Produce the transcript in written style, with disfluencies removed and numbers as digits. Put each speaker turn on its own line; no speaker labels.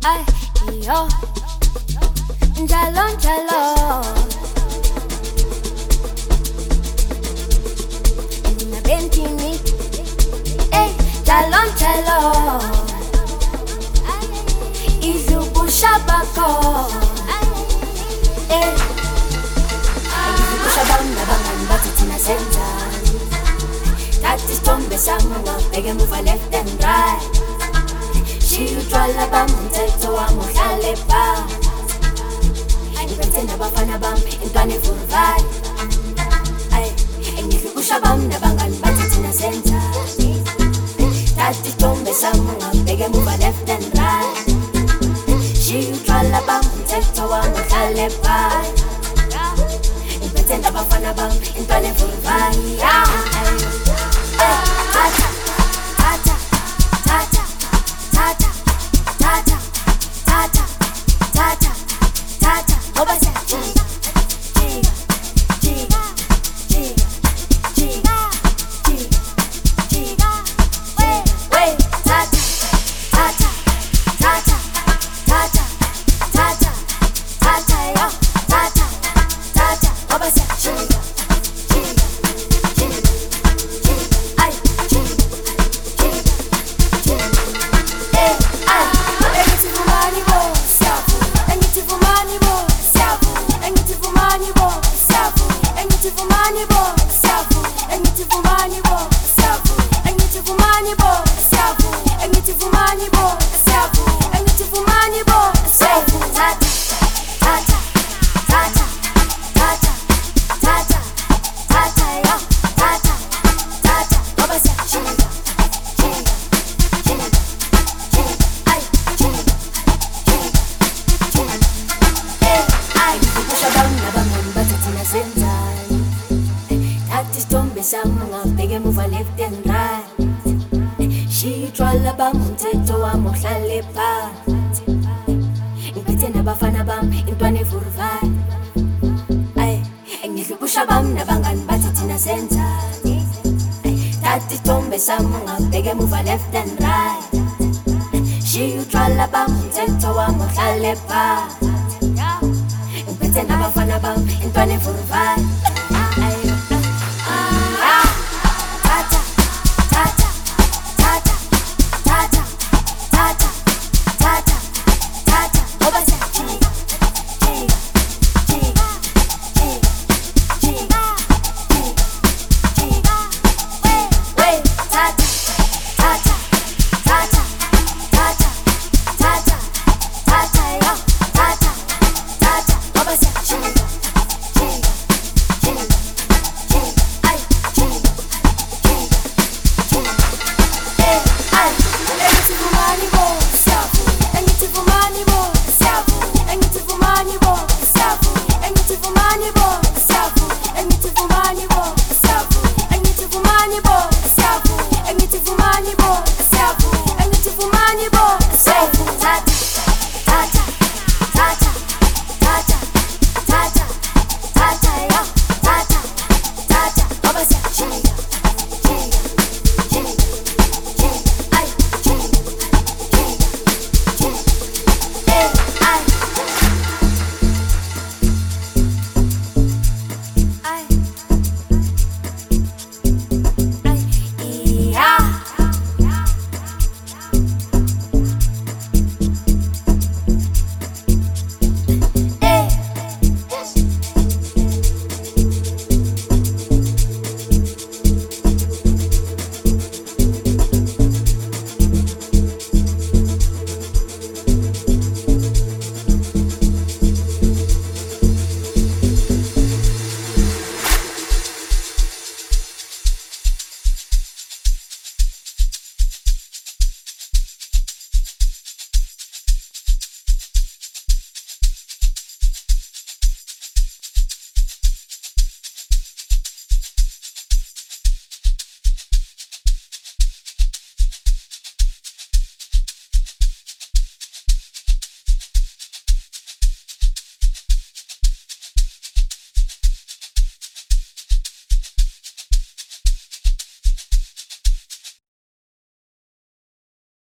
Ay, yo, njalo njalo, nina bentini, njalo njalo, izubusha bako, izubusha banga bangani bathi thina senzani. Thathi isithombe sami ungabheke emuva left and right. Shiya utshwala bami umthetho wami uhlale phansi. Ngiphethe nabafana bami intwana evuruvali. Ngihlukusha bami nabangani bathi thina senzani. Thathi isithombe sami ungabheke emuva left and right. Shiya utshwala bami umthetho wami uhlale phansi. Ngiphethe nabafana bami intwana evuruvali. Left and right. She utshwala bami umthetho wami uhlale phansi. Ngiphethe nabafana bami intwana evuruvali. Tata, tata, tata.